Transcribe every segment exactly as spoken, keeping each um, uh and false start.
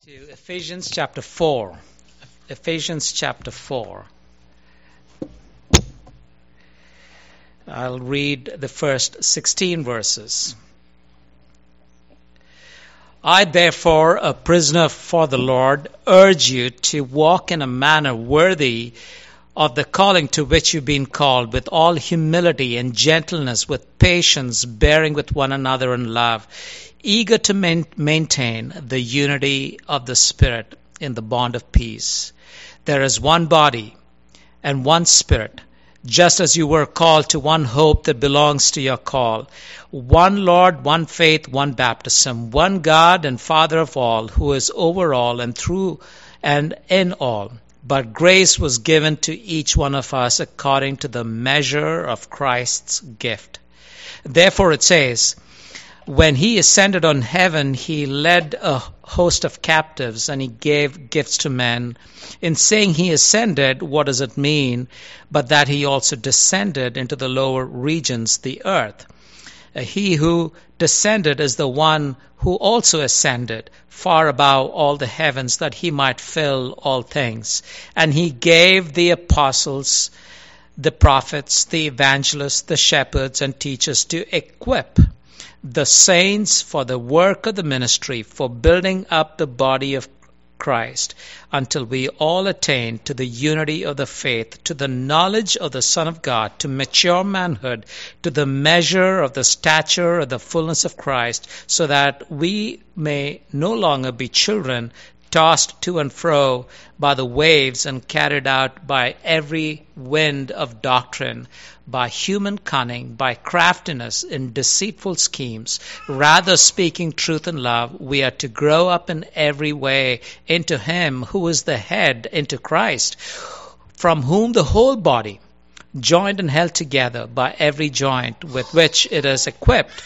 To Ephesians chapter four. Ephesians chapter four. I'll read the first sixteen verses. I, therefore, a prisoner for the Lord, urge you to walk in a manner worthy of the calling to which you've been called, with all humility and gentleness, with patience, bearing with one another in love, eager to main- maintain the unity of the Spirit in the bond of peace. There is one body and one Spirit, just as you were called to one hope that belongs to your call. One Lord, one faith, one baptism, one God and Father of all, who is over all and through and in all. But grace was given to each one of us according to the measure of Christ's gift. Therefore it says, when he ascended on heaven, he led a host of captives and he gave gifts to men. In saying he ascended, what does it mean? But that he also descended into the lower regions, the earth. He who descended is the one who also ascended far above all the heavens, that he might fill all things. And he gave the apostles, the prophets, the evangelists, the shepherds, and teachers to equip the saints for the work of the ministry, for building up the body of Christ, until we all attain to the unity of the faith, to the knowledge of the Son of God, to mature manhood, to the measure of the stature of the fullness of Christ, so that we may no longer be children, tossed to and fro by the waves and carried out by every wind of doctrine, by human cunning, by craftiness in deceitful schemes. Rather, speaking truth in love, we are to grow up in every way into Him who is the head, into Christ, from whom the whole body, joined and held together by every joint with which it is equipped,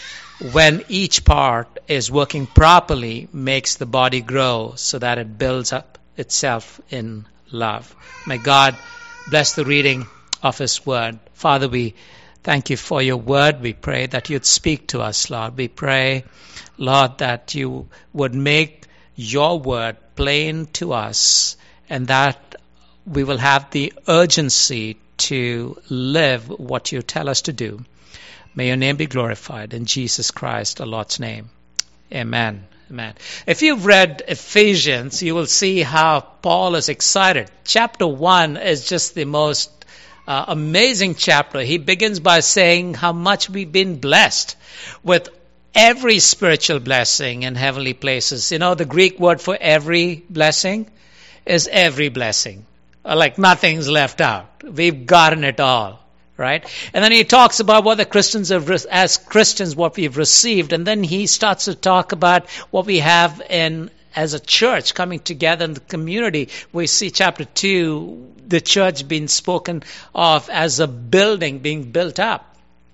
when each part is working properly, makes the body grow so that it builds up itself in love. May God bless the reading of His Word. Father, we thank You for Your Word. We pray that You'd speak to us, Lord. We pray, Lord, that You would make Your Word plain to us, and that we will have the urgency to live what You tell us to do. May Your name be glorified in Jesus Christ, our Lord's name. Amen. Amen. If you've read Ephesians, you will see how Paul is excited. Chapter one is just the most uh, amazing chapter. He begins by saying how much we've been blessed with every spiritual blessing in heavenly places. You know, the Greek word for every blessing is every blessing. Like nothing's left out. We've gotten it all. Right? And then he talks about what the Christians have, as Christians, what we've received. And then he starts to talk about what we have in, as a church coming together in the community. We see chapter two, the church being spoken of as a building being built up.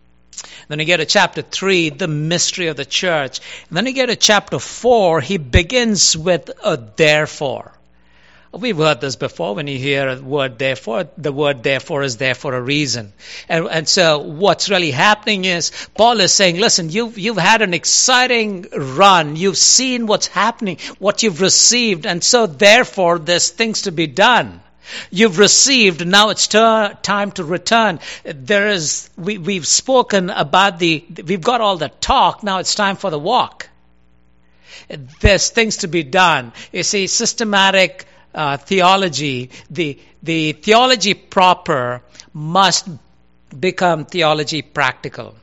Then you get to chapter three, the mystery of the church. And then you get to chapter four, he begins with a therefore. We've heard this before. When you hear a word therefore, the word therefore is there for a reason. And, and so what's really happening is Paul is saying, listen, you've, you've had an exciting run. You've seen what's happening, what you've received. And so therefore there's things to be done. You've received, now it's ter- time to return. There is, we, we've spoken about the, we've got all the talk, now it's time for the walk. There's things to be done. You see, systematic Uh, theology, the the theology proper must become theology practical.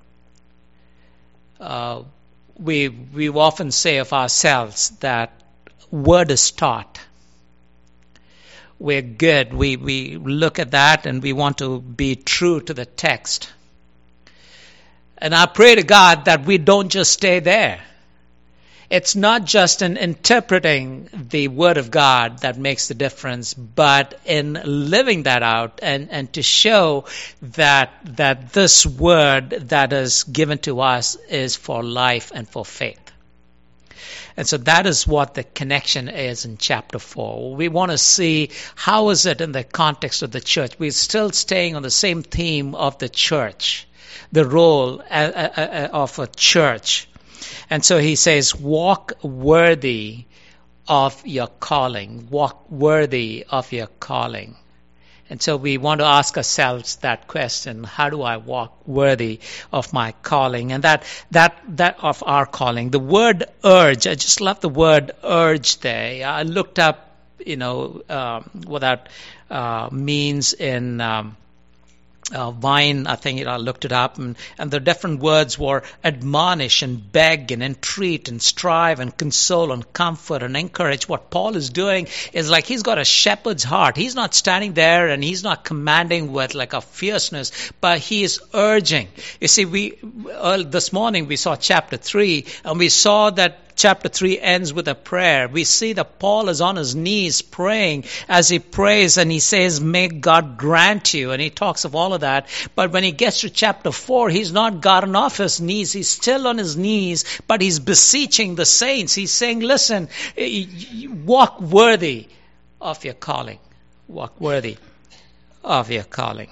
Uh, we we often say of ourselves that word is taught. We're good. We we look at that and we want to be true to the text. And I pray to God that we don't just stay there. It's not just in interpreting the Word of God that makes the difference, but in living that out and, and to show that that this Word that is given to us is for life and for faith. And so that is what the connection is in chapter four. We want to see how is it in the context of the church. We're still staying on the same theme of the church, the role of a church. And so he says, walk worthy of your calling. Walk worthy of your calling. And so we want to ask ourselves that question: how do I walk worthy of my calling? And that that that of our calling. The word urge, I just love the word urge there. I looked up, you know, um, what that uh, means in um, Uh, Vine, I think I looked it up, and, and the different words were admonish and beg and entreat and strive and console and comfort and encourage. What Paul is doing is like he's got a shepherd's heart. He's not standing there and he's not commanding with like a fierceness, but he is urging. You see, we uh, this morning we saw chapter three, and we saw that chapter three ends with a prayer. We see that Paul is on his knees praying. As he prays, and he says, may God grant you, and he talks of all of that. But when he gets to chapter four, he's not gotten off his knees. He's still on his knees, but he's beseeching the saints. He's saying, listen, walk worthy of your calling. Walk worthy of your calling.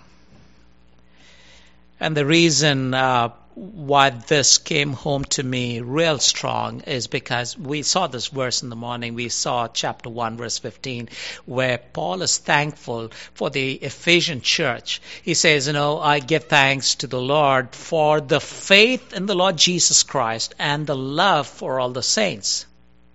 And the reason uh, why this came home to me real strong is because we saw this verse in the morning. We saw chapter one, verse fifteen, where Paul is thankful for the Ephesian church. He says, you know, I give thanks to the Lord for the faith in the Lord Jesus Christ and the love for all the saints.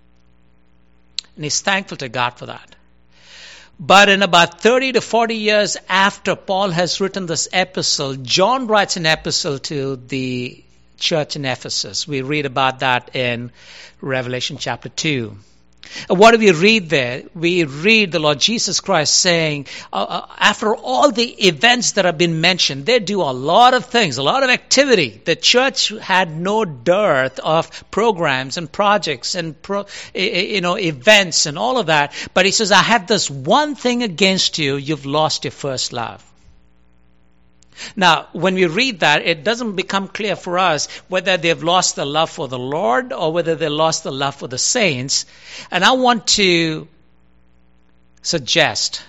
And he's thankful to God for that. But in about thirty to forty years after Paul has written this epistle, John writes an epistle to the church in Ephesus. We read about that in Revelation chapter two. And what do we read there? We read the Lord Jesus Christ saying, uh, uh, after all the events that have been mentioned, they do a lot of things, a lot of activity. The church had no dearth of programs and projects and pro, you know events and all of that. But he says, I have this one thing against you: you've lost your first love. Now, when we read that, it doesn't become clear for us whether they've lost the love for the Lord or whether they lost the love for the saints. And I want to suggest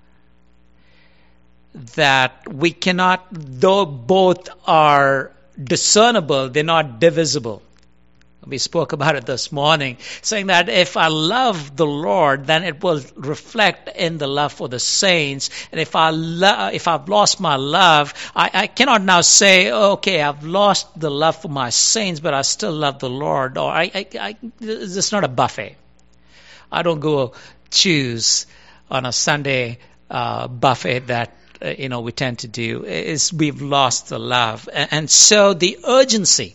that we cannot, though both are discernible, they're not divisible. We spoke about it this morning, saying that if I love the Lord, then it will reflect in the love for the saints. And if I lo- if I've lost my love, I, I cannot now say, okay, I've lost the love for my saints, but I still love the Lord. Or I, I, I it's not a buffet. I don't go choose on a Sunday uh, buffet that uh, you know we tend to do. Is we've lost the love, and, and so the urgency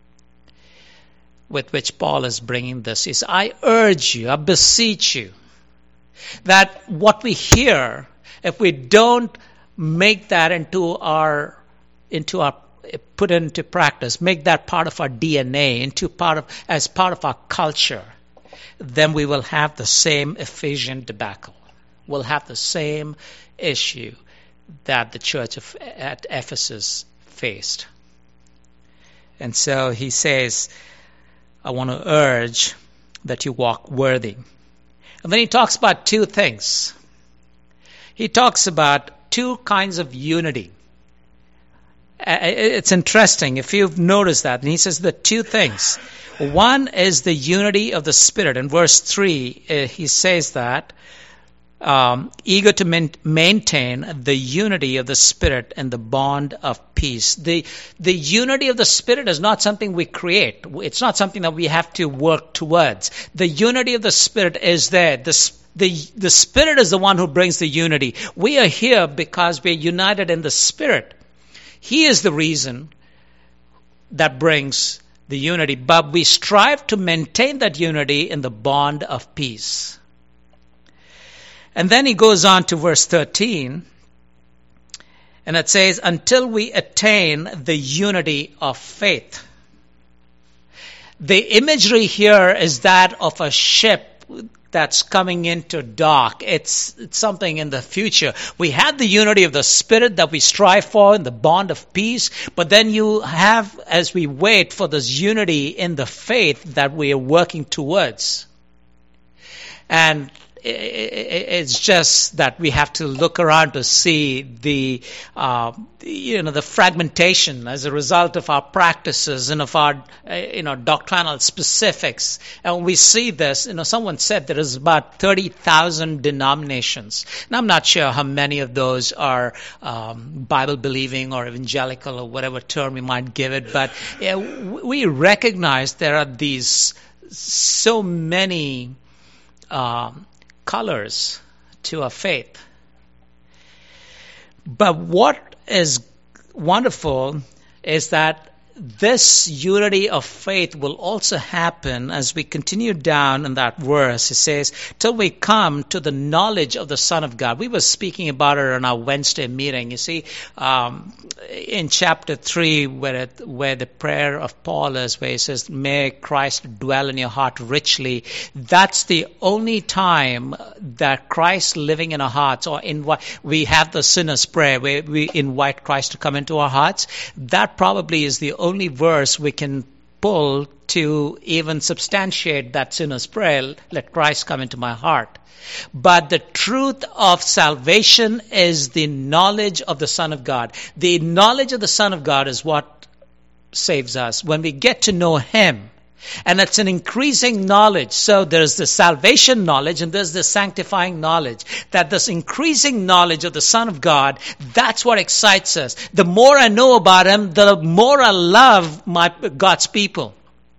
with which Paul is bringing this is, I urge you, I beseech you, that what we hear, if we don't make that into our, into our, put it into practice, make that part of our D N A, into part of, as part of our culture, then we will have the same Ephesian debacle. We'll have the same issue that the church of, at Ephesus faced. And so he says, I want to urge that you walk worthy. And then he talks about two things. He talks about two kinds of unity. It's interesting if you've noticed that. And he says the two things. One is the unity of the Spirit. In verse three, he says that, Um, eager to man- maintain the unity of the Spirit and the bond of peace. The the unity of the Spirit is not something we create. It's not something that we have to work towards. The unity of the Spirit is there. The, the, the Spirit is the one who brings the unity. We are here because we're united in the Spirit. He is the reason that brings the unity. But we strive to maintain that unity in the bond of peace. And then he goes on to verse thirteen, and it says, until we attain the unity of faith. The imagery here is that of a ship that's coming into dock. It's, it's something in the future. We have the unity of the Spirit that we strive for in the bond of peace, but then you have, as we wait for this unity in the faith that we are working towards. And it's just that we have to look around to see the, uh, you know, the fragmentation as a result of our practices and of our, you know, doctrinal specifics. And we see this, you know, someone said there is about thirty thousand denominations. And I'm not sure how many of those are um, Bible-believing or evangelical or whatever term we might give it. But yeah, we recognize there are these so many um, colors to our faith. But what is wonderful is that this unity of faith will also happen as we continue down in that verse. It says, till we come to the knowledge of the Son of God. We were speaking about it on our Wednesday meeting. You see, um, in chapter three, where it, where the prayer of Paul is, where he says, may Christ dwell in your heart richly. That's the only time that Christ living in our hearts, or invite, we have the sinner's prayer, where we invite Christ to come into our hearts. That probably is the only verse we can pull to even substantiate that sinner's prayer, let Christ come into my heart. But the truth of salvation is the knowledge of the Son of God. The knowledge of the Son of God is what saves us. When we get to know Him, and it's an increasing knowledge. So there's the salvation knowledge and there's the sanctifying knowledge. That this increasing knowledge of the Son of God, that's what excites us. The more I know about Him, the more I love my God's people.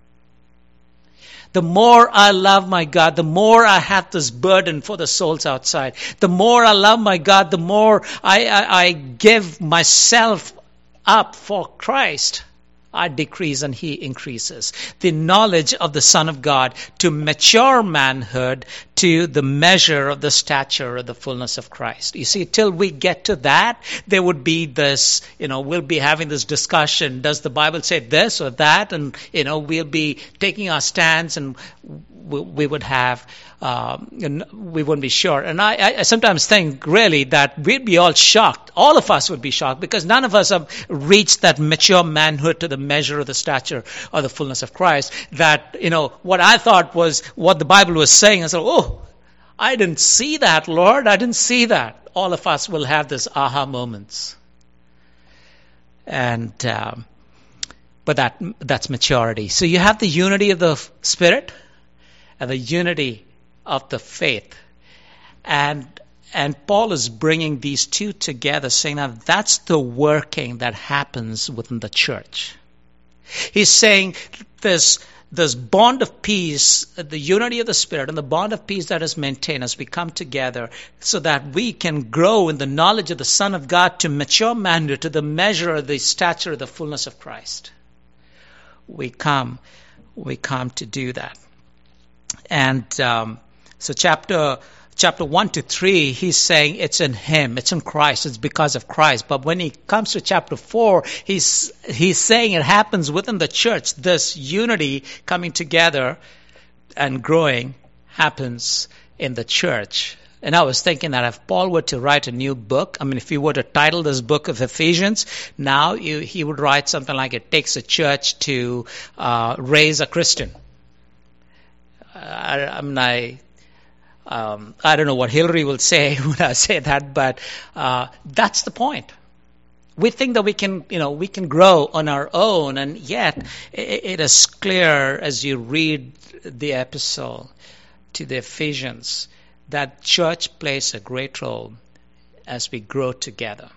The more I love my God, the more I have this burden for the souls outside. The more I love my God, the more I, I, I give myself up for Christ. I decrease and He increases. The knowledge of the Son of God to mature manhood, to the measure of the stature of the fullness of Christ. You see, till we get to that, there would be this, you know, we'll be having this discussion. Does the Bible say this or that? And, you know, we'll be taking our stands and we, we would have, um, we wouldn't be sure. And I, I sometimes think really that we'd be all shocked. All of us would be shocked because none of us have reached that mature manhood to the measure of the stature of the fullness of Christ. That, you know, what I thought was what the Bible was saying. I said, oh, I didn't see that, Lord. I didn't see that. All of us will have this aha moments. And, um, but that that's maturity. So you have the unity of the Spirit and the unity of the faith. And and Paul is bringing these two together, saying that that's the working that happens within the church. He's saying this, this bond of peace, the unity of the Spirit and the bond of peace that is maintained as we come together so that we can grow in the knowledge of the Son of God to mature manhood, to the measure of the stature of the fullness of Christ. We come, we come to do that. And um, so chapter chapter one to three, he's saying it's in Him, it's in Christ, it's because of Christ. But when he comes to chapter four, he's he's saying it happens within the church. This unity coming together and growing happens in the church. And I was thinking that if Paul were to write a new book, I mean, if he were to title this book of Ephesians, now you, he would write something like it takes a church to uh, raise a Christian. I, I mean, I, um, I don't know what Hillary will say when I say that, but uh, that's the point. We think that we can, you know, we can grow on our own, and yet it, it is clear as you read the epistle to the Ephesians that church plays a great role as we grow together.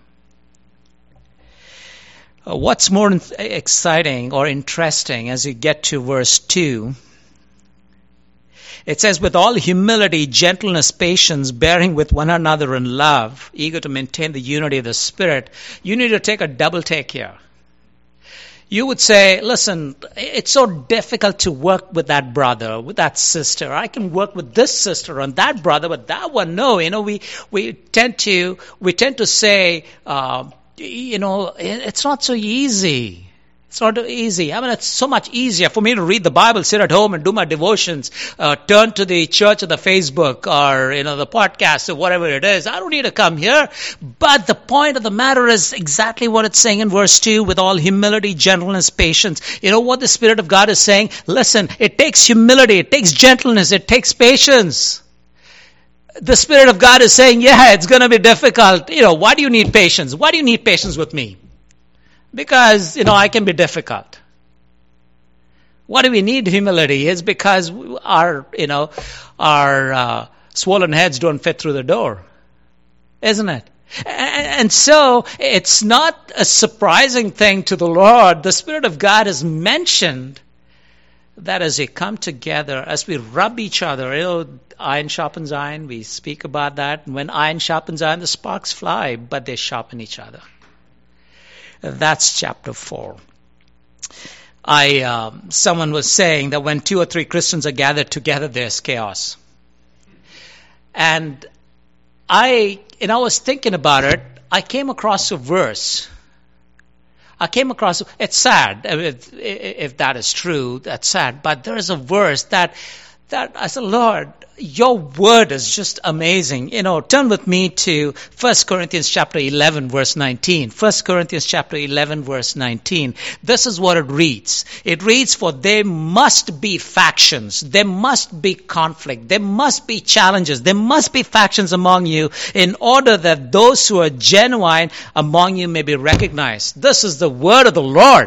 Uh, what's more exciting or interesting as you get to verse two, it says, with all humility, gentleness, patience, bearing with one another in love, eager to maintain the unity of the Spirit. You need to take a double take here. You would say, listen, it's so difficult to work with that brother, with that sister. I can work with this sister and that brother, but that one, no. You know, we, we tend to, we tend to say, uh, you know, it's not so easy. It's not easy. I mean, it's so much easier for me to read the Bible, sit at home and do my devotions, uh, turn to the church or the Facebook or, you know, the podcast or whatever it is. I don't need to come here. But the point of the matter is exactly what it's saying in verse two, with all humility, gentleness, patience. You know what the Spirit of God is saying? Listen, it takes humility, it takes gentleness, it takes patience. The Spirit of God is saying, yeah, it's going to be difficult. You know, why do you need patience? Why do you need patience with me? Because, you know, I can be difficult. Why do we need humility? It's because our, you know, our uh, swollen heads don't fit through the door. Isn't it? And so it's not a surprising thing to the Lord. The Spirit of God has mentioned that as they come together, as we rub each other, you know, iron sharpens iron, we speak about that. When iron sharpens iron, the sparks fly, but they sharpen each other. That's chapter four. I um, someone was saying that when two or three Christians are gathered together, there's chaos. And I, and I was thinking about it, I came across a verse. I came across, it's sad, if, if that is true, that's sad, but there is a verse that, that I said, Lord, your word is just amazing. You know, turn with me to First Corinthians chapter eleven, verse nineteen. First Corinthians chapter eleven, verse nineteen. This is what it reads. It reads, for there must be factions. There must be conflict. There must be challenges. There must be factions among you in order that those who are genuine among you may be recognized. This is the word of the Lord.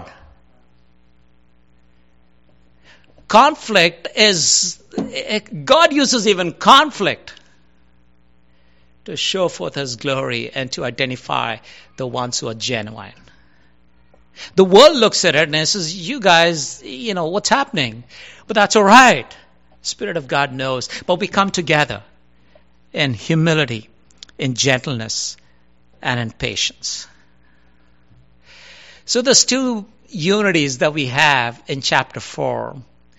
Conflict is, God uses even conflict to show forth His glory and to identify the ones who are genuine. The world looks at it and says, you guys, you know, what's happening? But that's all right. Spirit of God knows. But we come together in humility, in gentleness, and in patience. So there's two unities that we have in chapter four.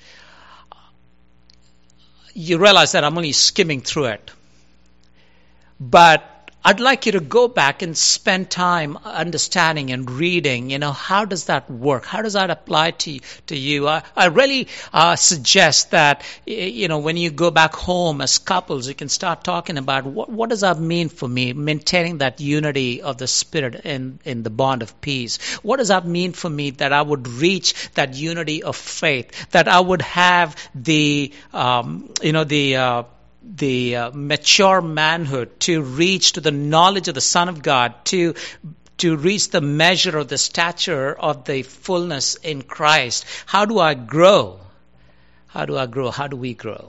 You realize that I'm only skimming through it. But I'd like you to go back and spend time understanding and reading, you know, how does that work? How does that apply to, to you? I, I really uh, suggest that, you know, when you go back home as couples, you can start talking about what, what does that mean for me, maintaining that unity of the Spirit in, in the bond of peace. What does that mean for me that I would reach that unity of faith, that I would have the, um, you know, the... Uh, the uh, mature manhood to reach to the knowledge of the Son of God, to to reach the measure of the stature of the fullness in Christ. How do I grow? How do I grow? How do we grow?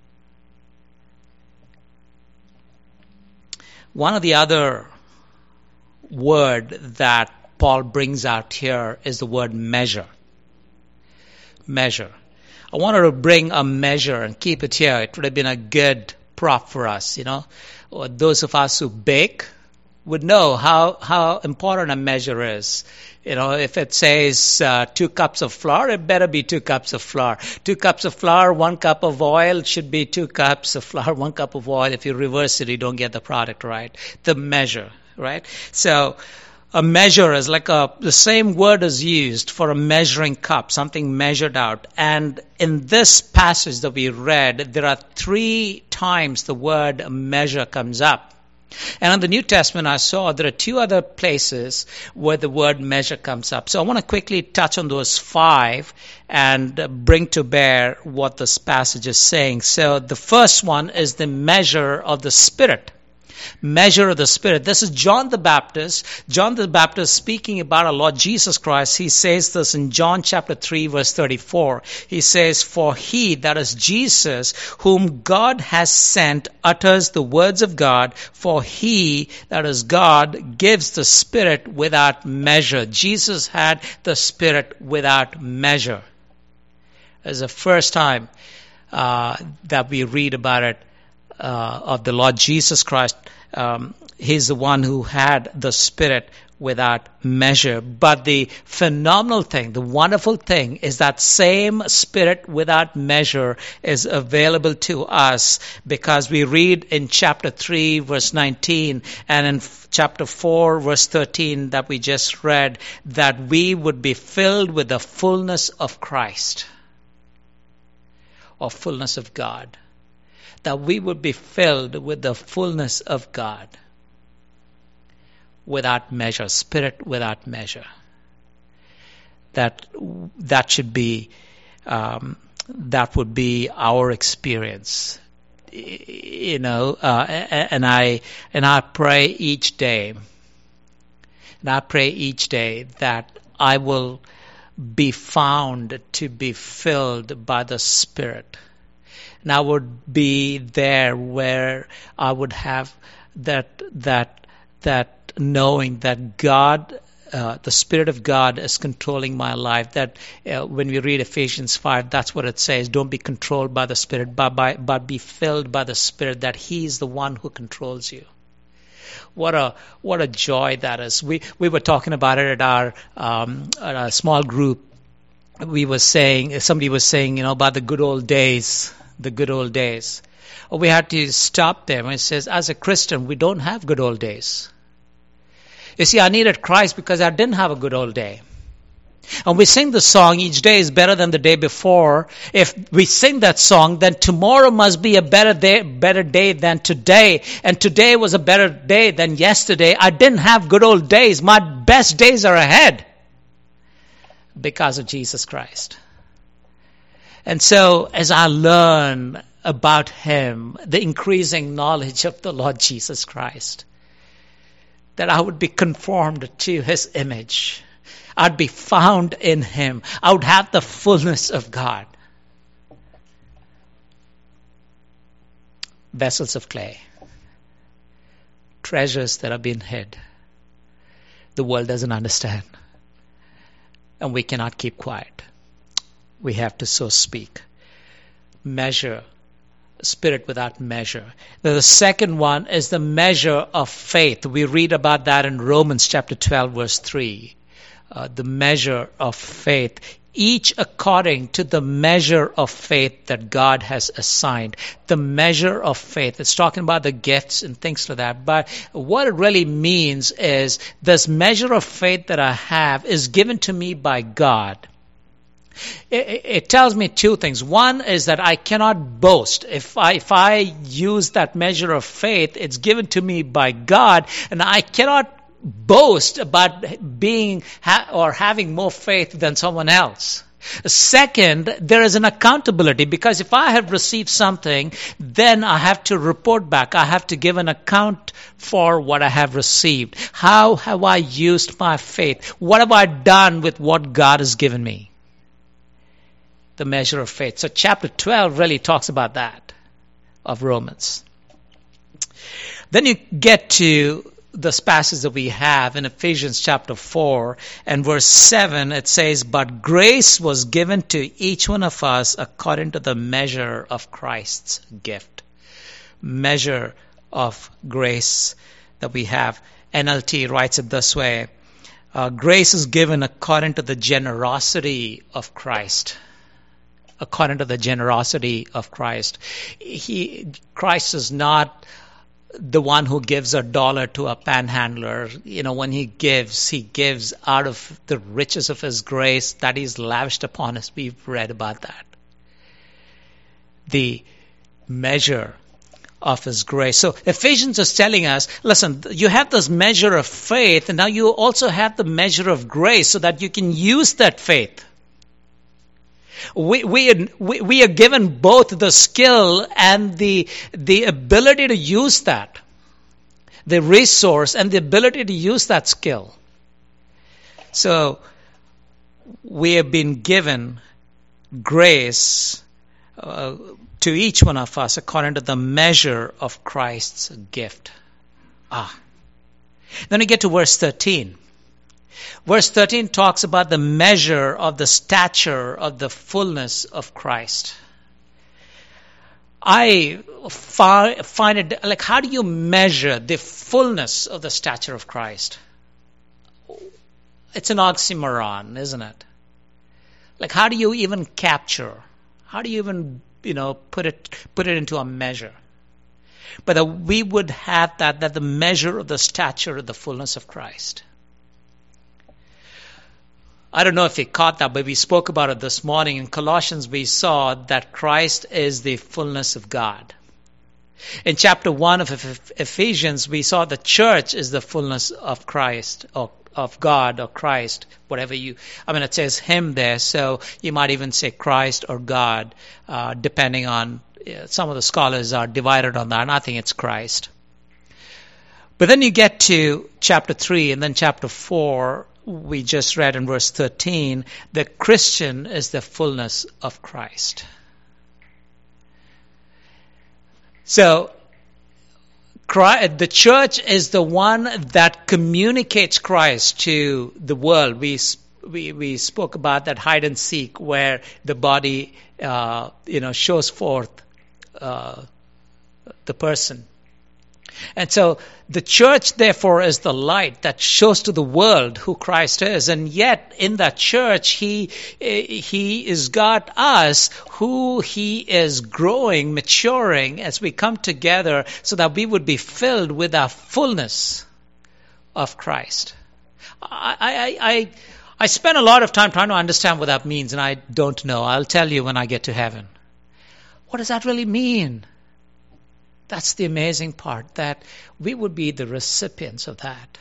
One of the other word that Paul brings out here is the word measure. Measure. I wanted to bring a measure and keep it here. It would have been a good prop for us, you know. Or those of us who bake would know how, how important a measure is. You know, if it says uh, two cups of flour, it better be two cups of flour. Two cups of flour, one cup of oil, it should be two cups of flour, one cup of oil. If you reverse it, you don't get the product right. The measure, right? So a measure is like a, the same word is used for a measuring cup, something measured out. And in this passage that we read, there are three times the word measure comes up. And in the New Testament, I saw there are two other places where the word measure comes up. So I want to quickly touch on those five and bring to bear what this passage is saying. So the first one is the measure of the Spirit. Measure of the Spirit. This is John the Baptist. John the Baptist speaking about our Lord Jesus Christ. He says this in John chapter three, verse thirty-four. He says, for he, that is Jesus, whom God has sent, utters the words of God. For he, that is God, gives the Spirit without measure. Jesus had the Spirit without measure. It's the first time uh, that we read about it. Uh, of the Lord Jesus Christ. Um, he's the one who had the Spirit without measure. But the phenomenal thing, the wonderful thing is that same Spirit without measure is available to us because we read in chapter three, verse nineteen, and in chapter four, verse thirteen that we just read, that we would be filled with the fullness of Christ, or fullness of God. That we would be filled with the fullness of God without measure, Spirit without measure. That that should be, um, that would be our experience you know, uh, and I and I pray each day, and I pray each day that I will be found to be filled by the Spirit. And I would be there where I would have that that that knowing that God, uh, the Spirit of God is controlling my life. That uh, when we read Ephesians five, that's what it says. Don't be controlled by the Spirit, but, by, but be filled by the Spirit, that He is the one who controls you. What a what a joy that is. We we were talking about it at our, um, at our small group. We were saying, somebody was saying, you know, about the good old days. The good old days. We had to stop them. It says, as a Christian, we don't have good old days. You see, I needed Christ because I didn't have a good old day. And we sing the song, each day is better than the day before. If we sing that song, then tomorrow must be a better day, better day than today. And today was a better day than yesterday. I didn't have good old days. My best days are ahead because of Jesus Christ. And so as I learn about Him, the increasing knowledge of the Lord Jesus Christ, that I would be conformed to His image. I'd be found in Him. I would have the fullness of God. Vessels of clay. Treasures that have been hid. The world doesn't understand. And we cannot keep quiet. We have to so speak. Measure. Spirit without measure. The second one is the measure of faith. We read about that in Romans chapter twelve, verse three. Uh, the measure of faith. Each according to the measure of faith that God has assigned. The measure of faith. It's talking about the gifts and things like that. But what it really means is this measure of faith that I have is given to me by God. It, it tells me two things. One is that I cannot boast. If I, if I use that measure of faith, it's given to me by God, and I cannot boast about being ha- or having more faith than someone else. Second, there is an accountability, because if I have received something, then I have to report back. I have to give an account for what I have received. How have I used my faith? What have I done with what God has given me? The measure of faith. So chapter twelve really talks about that, of Romans. Then you get to this passage that we have in Ephesians chapter four and verse seven. It says, but grace was given to each one of us according to the measure of Christ's gift. Measure of grace that we have. N L T writes it this way. Uh, grace is given according to the generosity of Christ. According to the generosity of Christ. He, Christ is not the one who gives a dollar to a panhandler. You know, when He gives, He gives out of the riches of His grace that He's lavished upon us. We've read about that. The measure of His grace. So Ephesians is telling us, listen, you have this measure of faith, and now you also have the measure of grace so that you can use that faith. We, we, we, we are given both the skill and the, the ability to use that. The resource and the ability to use that skill. So, we have been given grace uh, to each one of us according to the measure of Christ's gift. Ah. Then we get to verse thirteen. Verse thirteen talks about the measure of the stature of the fullness of Christ. I fi- find it, like, how do you measure the fullness of the stature of Christ? It's an oxymoron, isn't it? Like, how do you even capture? How do you even, you know, put it put it into a measure? But that we would have that, that the measure of the stature of the fullness of Christ. I don't know if you caught that, but we spoke about it this morning. In Colossians, we saw that Christ is the fullness of God. In chapter one of Ephesians, we saw the church is the fullness of Christ, or of God, or Christ, whatever you, I mean, it says Him there, so you might even say Christ or God, uh, depending on, some of the scholars are divided on that, and I think it's Christ. But then you get to chapter three and then chapter four, we just read in verse thirteen, the Christian is the fullness of Christ. So, Christ, the church is the one that communicates Christ to the world. We we we spoke about that hide and seek, where the body, uh, you know, shows forth uh, the person. And so the church, therefore, is the light that shows to the world who Christ is. And yet, in that church, He He is got us who He is growing, maturing as we come together so that we would be filled with our fullness of Christ. I, I, I, I spend a lot of time trying to understand what that means, and I don't know. I'll tell you when I get to heaven. What does that really mean? That's the amazing part, that we would be the recipients of that,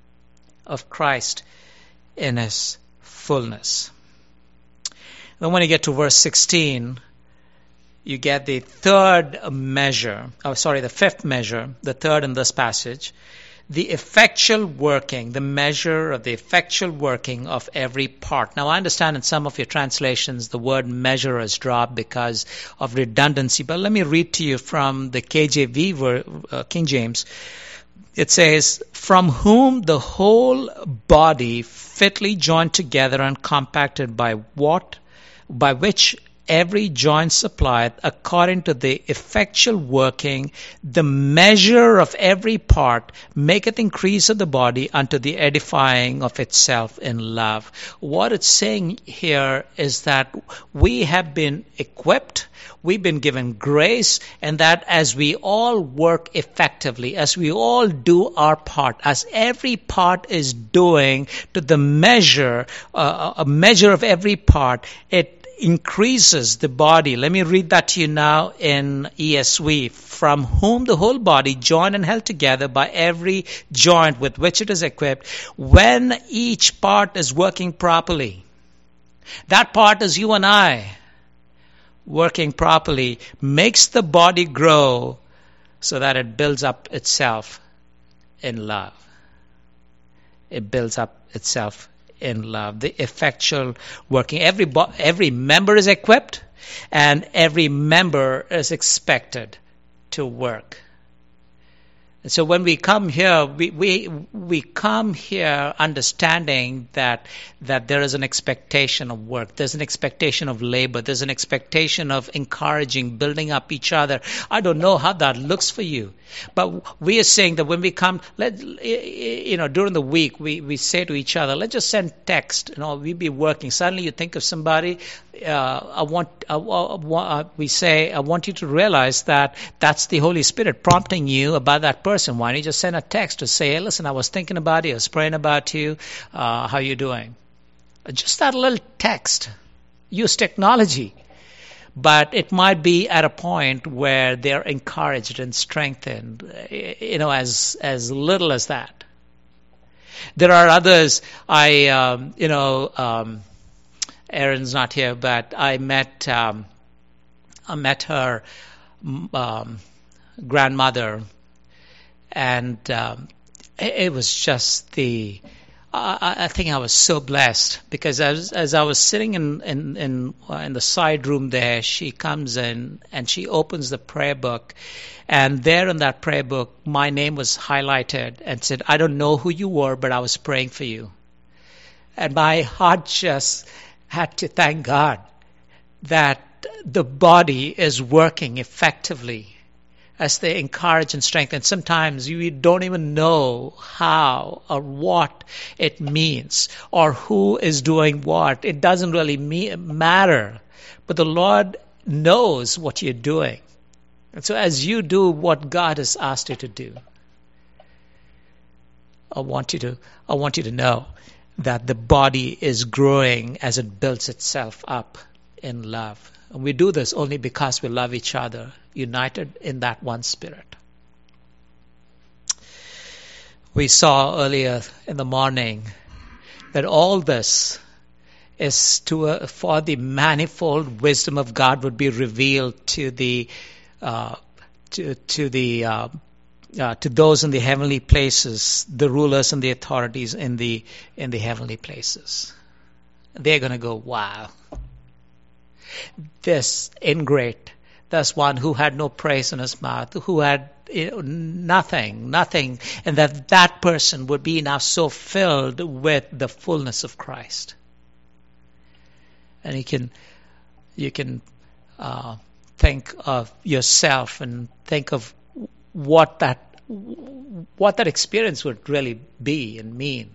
of Christ in His fullness. Then when you get to verse sixteen, you get the third measure, oh sorry, the fifth measure, the third in this passage, the effectual working, the measure of the effectual working of every part. Now, I understand in some of your translations the word measure is dropped because of redundancy, but let me read to you from the K J V, uh, King James. It says, from whom the whole body fitly joined together and compacted by what, by which every joint supplieth, according to the effectual working, the measure of every part maketh increase of the body unto the edifying of itself in love. What it's saying here is that we have been equipped, we've been given grace, and that as we all work effectively, as we all do our part, as every part is doing to the measure, uh, a measure of every part, it increases the body. Let me read that to you now in E S V. From whom the whole body, joined and held together by every joint with which it is equipped, when each part is working properly. That part is you and I working properly, makes the body grow so that it builds up itself in love. It builds up itself in love, the effectual working. Every bo- every member is equipped, and every member is expected to work. And so when we come here, we we we come here understanding that that there is an expectation of work. There's an expectation of labor. There's an expectation of encouraging, building up each other. I don't know how that looks for you, but we are saying that when we come, let you know, during the week, we, we say to each other, let's just send text. You know, we be working. Suddenly, you think of somebody. Uh, I want. Uh, uh, we say, I want you to realize that that's the Holy Spirit prompting you about that person. Why don't you just send a text to say, hey, listen, I was thinking about you, I was praying about you, uh, how you doing? Just that little text. Use technology. But it might be at a point where they're encouraged and strengthened, you know, as as little as that. There are others, I, um, you know, um, Erin's not here, but I met, um, I met her um, grandmother, and um, it, it was just the. I, I think I was so blessed because as as I was sitting in in in, uh, in the side room there, she comes in and she opens the prayer book, and there in that prayer book, my name was highlighted and said, "I don't know who you were, but I was praying for you," and my heart just had to thank God that the body is working effectively as they encourage and strengthen. Sometimes you don't even know how or what it means or who is doing what. It doesn't really matter. But the Lord knows what you're doing. And so as you do what God has asked you to do, I want you to, I want you to know that the body is growing as it builds itself up in love. And we do this only because we love each other, united in that one spirit. We saw earlier in the morning that all this is to uh, for the manifold wisdom of God would be revealed to the uh, to to the uh, uh, to those in the heavenly places, the rulers and the authorities in the in the heavenly places. They're going to go, wow, this ingrate, this one who had no praise in his mouth, who had you know, nothing, nothing, and that that person would be now so filled with the fullness of Christ. And you can, you can uh, think of yourself and think of what that, what that experience would really be and mean.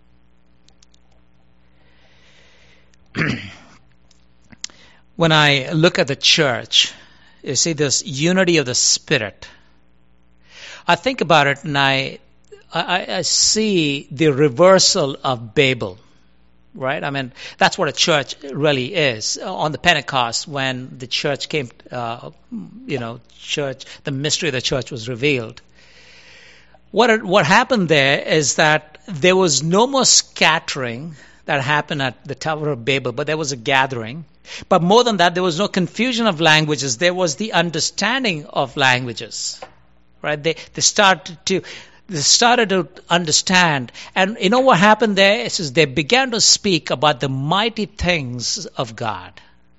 When I look at the church, you see this unity of the Spirit. I think about it and I, I, I see the reversal of Babel, right? I mean, that's what a church really is. On the Pentecost, when the church came, uh, you know, church, the mystery of the church was revealed. What what happened there is that there was no more scattering that happened at the Tower of Babel, but there was a gathering. But more than that, there was no confusion of languages. There was the understanding of languages, right? They they started to they started to understand, and you know what happened there is they began to speak about the mighty things of God.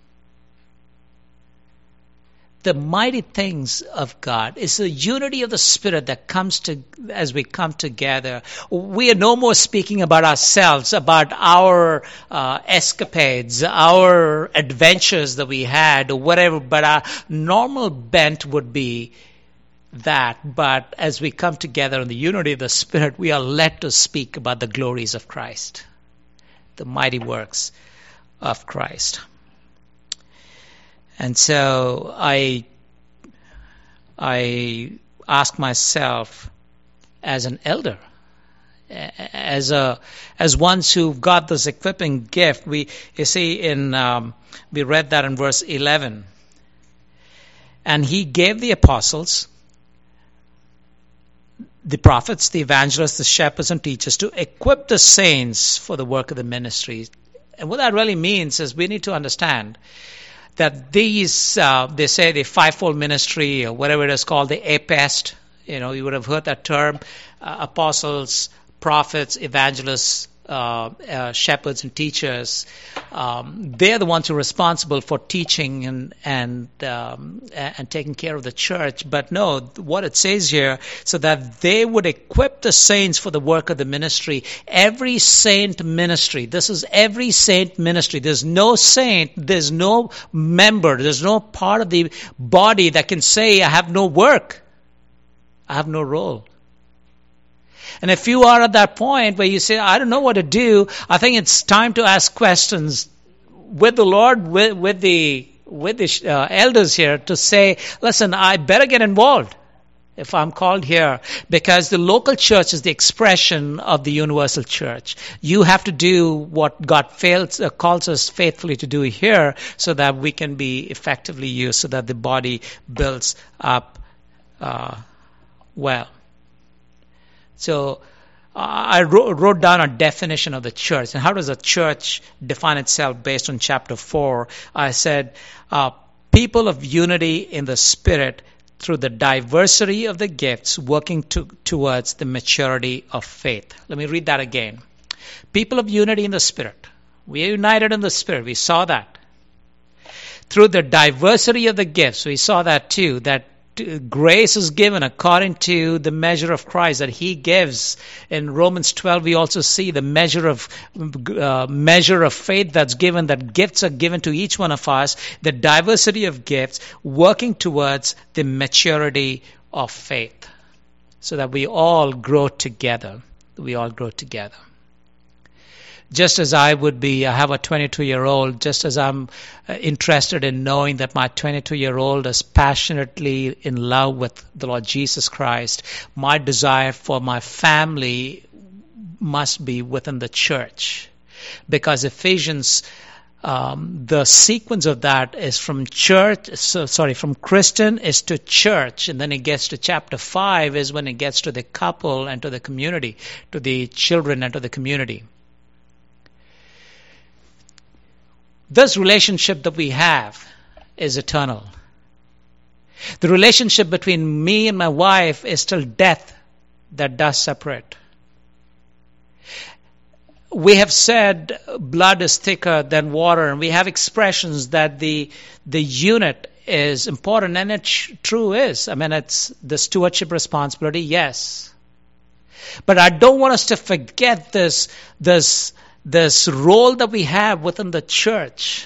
The mighty things of God. It's the unity of the Spirit that comes to as we come together. We are no more speaking about ourselves, about our uh, escapades, our adventures that we had, or whatever, but our normal bent would be that. But as we come together in the unity of the Spirit, we are led to speak about the glories of Christ, the mighty works of Christ. And so I I ask myself, as an elder, as a as ones who've got this equipping gift, we you see in um, we read that in verse eleven, and he gave the apostles, the prophets, the evangelists, the shepherds, and teachers to equip the saints for the work of the ministry. And what that really means is we need to understand that these, uh, they say the fivefold ministry, or whatever it is called, the APEST, you know, you would have heard that term, uh, apostles, prophets, evangelists, uh, uh, shepherds, and teachers. Um, they're the ones who are responsible for teaching and and um, and taking care of the church. But no, what it says here, so that they would equip the saints for the work of the ministry. Every saint ministry. This is every saint ministry. There's no saint, there's no member, there's no part of the body that can say, I have no work, I have no role. And if you are at that point where you say, I don't know what to do, I think it's time to ask questions with the Lord, with, with the with the uh, elders here to say, listen, I better get involved if I'm called here, because the local church is the expression of the universal church. You have to do what God fails, uh, calls us faithfully to do here, so that we can be effectively used, so that the body builds up uh, well. So uh, I wrote, wrote down a definition of the church. And how does a church define itself based on chapter four? I said, uh, people of unity in the Spirit through the diversity of the gifts working to, towards the maturity of faith. Let me read that again. People of unity in the Spirit. We are united in the Spirit. We saw that. Through the diversity of the gifts. We saw that too, that grace is given according to the measure of Christ that He gives. In Romans twelve, we also see the measure of uh, measure of faith that's given, that gifts are given to each one of us, the diversity of gifts working towards the maturity of faith, so that we all grow together. We all grow together. Just as I would be, I have a twenty-two-year-old, just as I'm interested in knowing that my twenty-two-year-old is passionately in love with the Lord Jesus Christ, my desire for my family must be within the church. Because Ephesians, um, the sequence of that is from church, so, sorry, from Christian is to church, and then it gets to chapter five is when it gets to the couple and to the community, to the children and to the community. this relationship that we have is eternal. The relationship between me and my wife is till death that does separate. We have said blood is thicker than water, and we have expressions that the the unit is important, and it sh- true is. I mean, it's the stewardship responsibility, yes. But I don't want us to forget this this this role that we have within the church.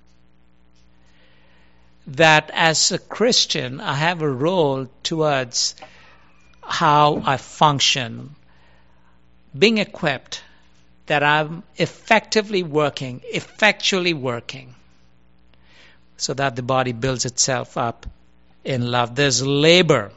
That as a Christian, I have a role towards how I function, being equipped, that I'm effectively working, effectually working, so that the body builds itself up in love. There's labor,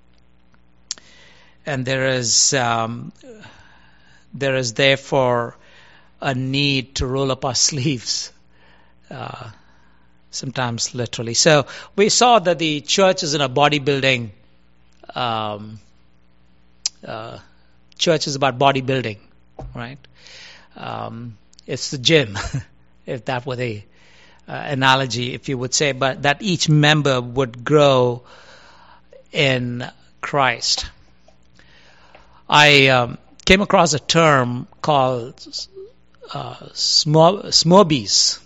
and there is um, there is therefore a need to roll up our sleeves, uh, sometimes literally. So we saw that the church is in a bodybuilding. Um, uh, church is about bodybuilding, right? Um, it's the gym, if that were the uh, analogy, if you would say, but that each member would grow in Christ. I um, came across a term called uh, smo- smobies.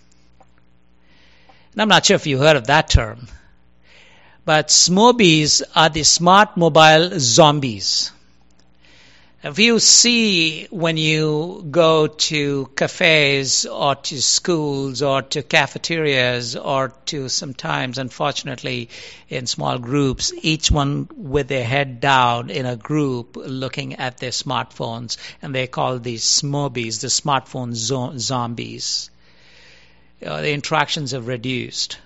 And I'm not sure if you heard of that term, but smobies are the smart mobile zombies. If you see when you go to cafes or to schools or to cafeterias or to sometimes, unfortunately, in small groups, each one with their head down in a group looking at their smartphones, and they call these smobies, the smartphone zo- zombies. Uh, the interactions have reduced.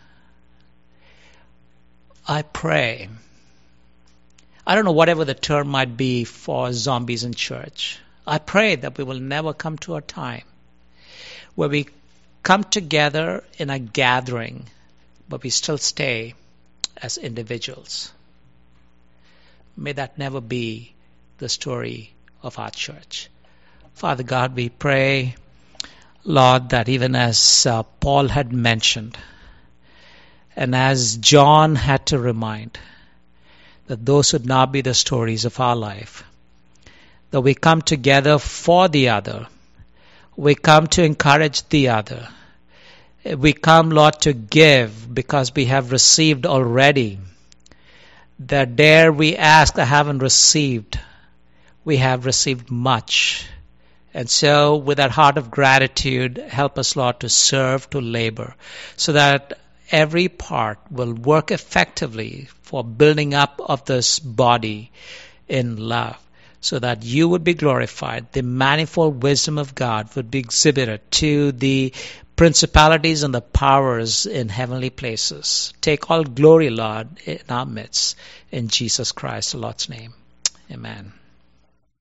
I pray. I don't know whatever the term might be for zombies in church. I pray that we will never come to a time where we come together in a gathering, but we still stay as individuals. May that never be the story of our church. Father God, we pray, Lord, that even as uh, Paul had mentioned, and as John had to remind, that those would not be the stories of our life. That we come together for the other. We come to encourage the other. We come, Lord, to give because we have received already. That dare we ask, I haven't received. We have received much. And so with that heart of gratitude, help us, Lord, to serve, to labor, so that every part will work effectively for building up of this body in love, so that you would be glorified, the manifold wisdom of God would be exhibited to the principalities and the powers in heavenly places. Take all glory, Lord, in our midst. In Jesus Christ, the Lord's name. Amen.